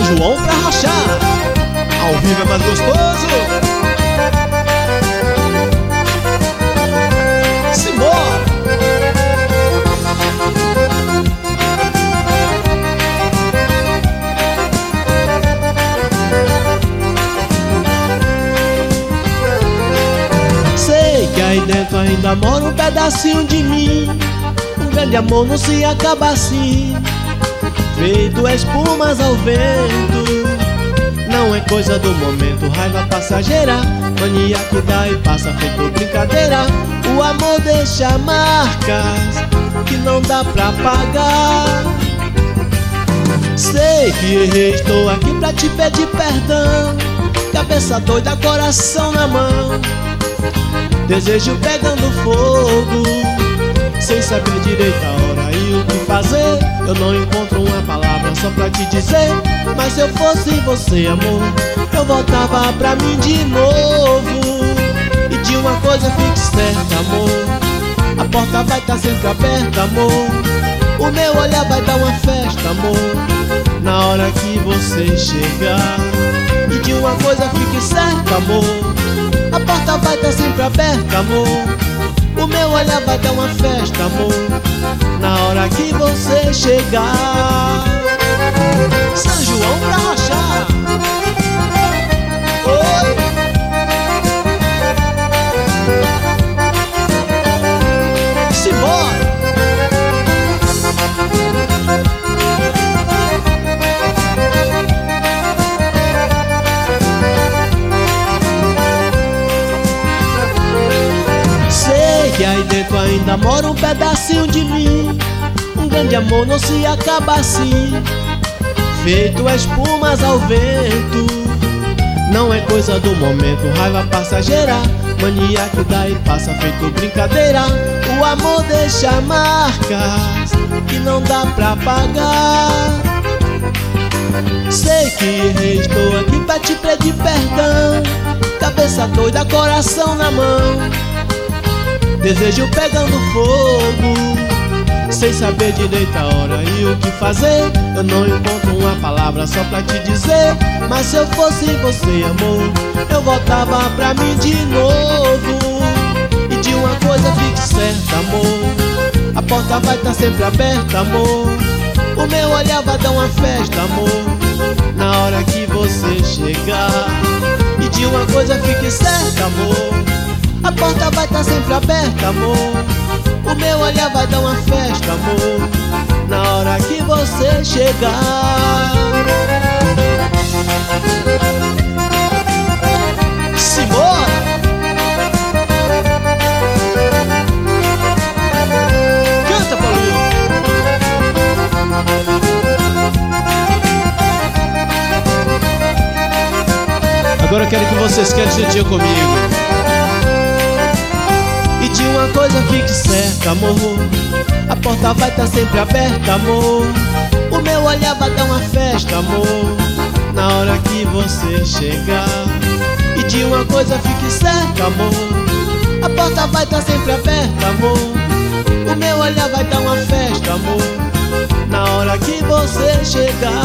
João pra rachar. Ao vivo é mais gostoso. Simbora! Sei que aí dentro ainda mora um pedacinho de mim. Um grande amor não se acaba assim, feito espumas ao vento. Não é coisa do momento, raiva passageira, mania que dá e passa feito brincadeira. O amor deixa marcas que não dá pra apagar. Sei que errei, estou aqui pra te pedir perdão. Cabeça doida, coração na mão, desejo pegando fogo, sem saber direito a hora e o que fazer. Eu não encontro uma palavra só pra te dizer, mas se eu fosse você, amor, eu voltava pra mim de novo. E de uma coisa fique certa, amor, a porta vai tá sempre aberta, amor. O meu olhar vai dar uma festa, amor, na hora que você chegar. E de uma coisa fique certa, amor, a porta vai tá sempre aberta, amor. O meu olhar vai dar uma festa, amor, na hora que você chegar. São João pra rachar. Oi. Simbora. Que aí dentro ainda mora um pedacinho de mim. Um grande amor não se acaba assim, feito espumas ao vento. Não é coisa do momento, raiva passageira, mania que dá e passa feito brincadeira. O amor deixa marcas que não dá pra apagar. Sei que errei, estou aqui pra te pedir perdão. Cabeça doida, coração na mão, desejo pegando fogo, sem saber direito a hora e o que fazer. Eu não encontro uma palavra só pra te dizer, mas se eu fosse você, amor, eu voltava pra mim de novo. E de uma coisa fique certa, amor, a porta vai tá sempre aberta, amor. O meu olhar vai dar uma festa, amor, na hora que você chegar. E de uma coisa fique certa, amor, a porta vai tá sempre aberta, amor. O meu olhar vai dar uma festa, amor, na hora que você chegar. Simbora! Canta, Paulinho! Agora eu quero que vocês cantem esse dia comigo. E de uma coisa fique certa, amor, a porta vai tá sempre aberta, amor. O meu olhar vai dar uma festa, amor, na hora que você chegar. E de uma coisa fique certa, amor, a porta vai tá sempre aberta, amor. O meu olhar vai dar uma festa, amor, na hora que você chegar.